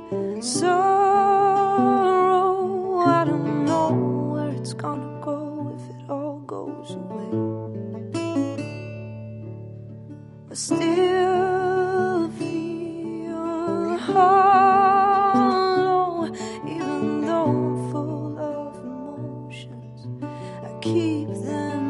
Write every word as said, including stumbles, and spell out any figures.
sorrow. I don't know where it's gonna go if it all goes away. I still feel hollow, even though I'm full of emotions. I keep them